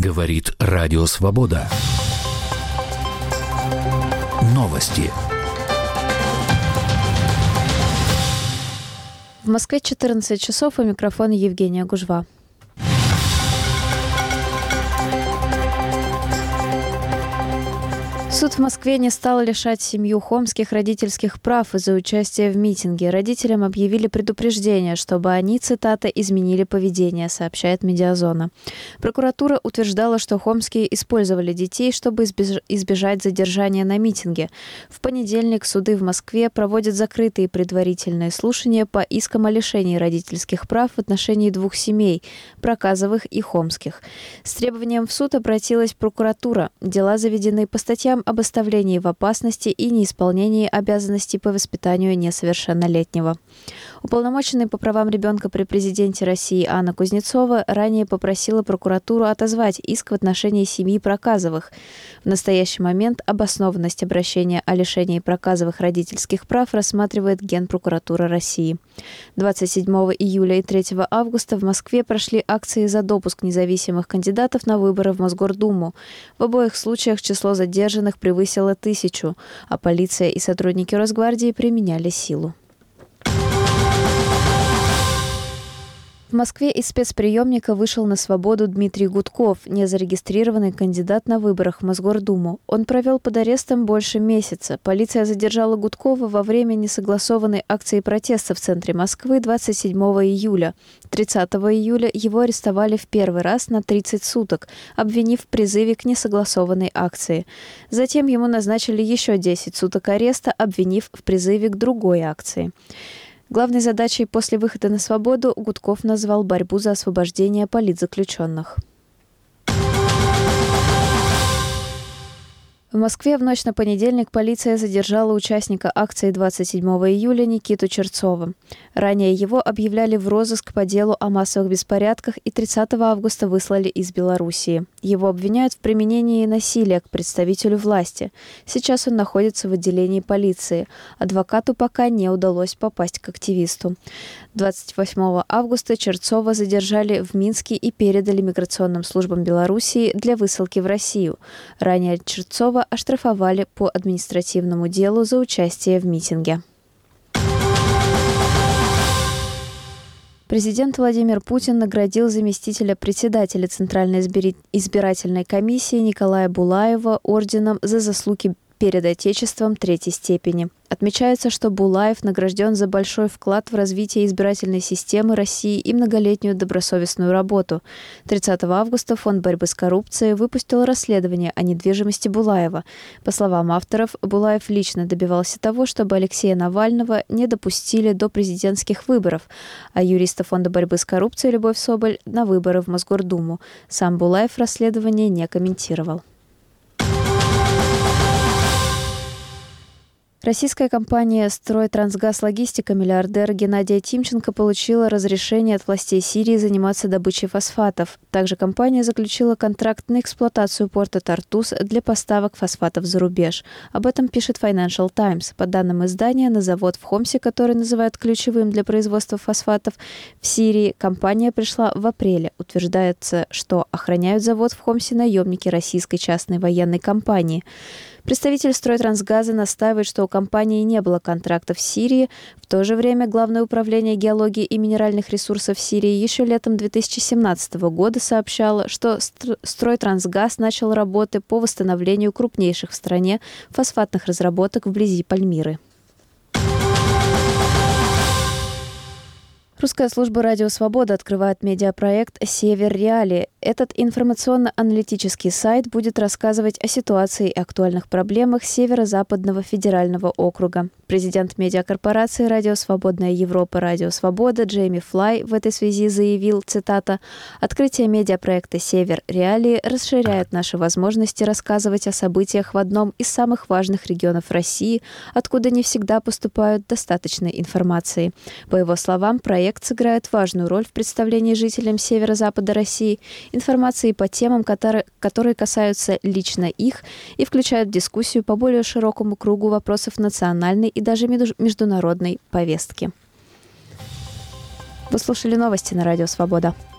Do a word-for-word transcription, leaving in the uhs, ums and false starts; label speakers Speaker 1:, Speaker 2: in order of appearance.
Speaker 1: Говорит Радио Свобода. Новости.
Speaker 2: В Москве четырнадцать часов, у микрофона Евгения Гужва. Суд в Москве не стал лишать семью хомских родительских прав из-за участия в митинге. Родителям объявили предупреждение, чтобы они, цитата, «изменили поведение», сообщает «Медиазона». Прокуратура утверждала, что хомские использовали детей, чтобы избежать задержания на митинге. В понедельник суды в Москве проводят закрытые предварительные слушания по искам о лишении родительских прав в отношении двух семей – Проказовых и Хомских. С требованием в суд обратилась прокуратура. Дела заведены по статьям об оставлении в опасности и неисполнении обязанностей по воспитанию несовершеннолетнего. Уполномоченный по правам ребенка при президенте России Анна Кузнецова ранее попросила прокуратуру отозвать иск в отношении семьи Проказовых. В настоящий момент обоснованность обращения о лишении Проказовых родительских прав рассматривает Генпрокуратура России. двадцать седьмого июля и третьего августа в Москве прошли акции за допуск независимых кандидатов на выборы в Мосгордуму. В обоих случаях число задержанных превысило тысячу, а полиция и сотрудники Росгвардии применяли силу. В Москве из спецприемника вышел на свободу Дмитрий Гудков, незарегистрированный кандидат на выборах в Мосгордуму. Он провел под арестом больше месяца. Полиция задержала Гудкова во время несогласованной акции протеста в центре Москвы двадцать седьмого июля. тридцатого июля его арестовали в первый раз на тридцать суток, обвинив в призыве к несогласованной акции. Затем ему назначили еще десять суток ареста, обвинив в призыве к другой акции. Главной задачей после выхода на свободу Гудков назвал борьбу за освобождение политзаключенных. В Москве в ночь на понедельник полиция задержала участника акции двадцать седьмого июля Никиту Черцова. Ранее его объявляли в розыск по делу о массовых беспорядках и тридцатого августа выслали из Белоруссии. Его обвиняют в применении насилия к представителю власти. Сейчас он находится в отделении полиции. Адвокату пока не удалось попасть к активисту. двадцать восьмого августа Черцова задержали в Минске и передали миграционным службам Белоруссии для высылки в Россию. Ранее Черцова оштрафовали по административному делу за участие в митинге. Президент Владимир Путин наградил заместителя председателя Центральной избирательной комиссии Николая Булаева орденом за заслуги перед Отечеством третьей степени. Отмечается, что Булаев награжден за большой вклад в развитие избирательной системы России и многолетнюю добросовестную работу. тридцатого августа Фонд борьбы с коррупцией выпустил расследование о недвижимости Булаева. По словам авторов, Булаев лично добивался того, чтобы Алексея Навального не допустили до президентских выборов, а юриста Фонда борьбы с коррупцией Любовь Соболь на выборы в Мосгордуму. Сам Булаев расследование не комментировал. Российская компания «Стройтрансгаз Логистика» миллиардера Геннадия Тимченко получила разрешение от властей Сирии заниматься добычей фосфатов. Также компания заключила контракт на эксплуатацию порта Тартус для поставок фосфатов за рубеж. Об этом пишет Financial Times. По данным издания, на завод в Хомсе, который называют ключевым для производства фосфатов в Сирии, компания пришла в апреле. Утверждается, что охраняют завод в Хомсе наемники российской частной военной компании. Представитель «Стройтрансгаза» настаивает, что у компании не было контракта в Сирии. В то же время Главное управление геологии и минеральных ресурсов Сирии еще летом две тысячи семнадцатого года сообщало, что «Стройтрансгаз» начал работы по восстановлению крупнейших в стране фосфатных разработок вблизи Пальмиры. Русская служба «Радио Свобода» открывает медиапроект «Север Реалии». Этот информационно-аналитический сайт будет рассказывать о ситуации и актуальных проблемах Северо-Западного федерального округа. Президент медиакорпорации «Радио Свободная Европа» «Радио Свобода» Джейми Флай в этой связи заявил, цитата, «Открытие медиапроекта «Север Реалии» расширяет наши возможности рассказывать о событиях в одном из самых важных регионов России, откуда не всегда поступают достаточной информации». По его словам, проект сыграет важную роль в представлении жителям северо-запада России информации по темам, которые, которые касаются лично их и включают в дискуссию по более широкому кругу вопросов национальной и даже международной повестки. Вы слушали новости на Радио Свобода.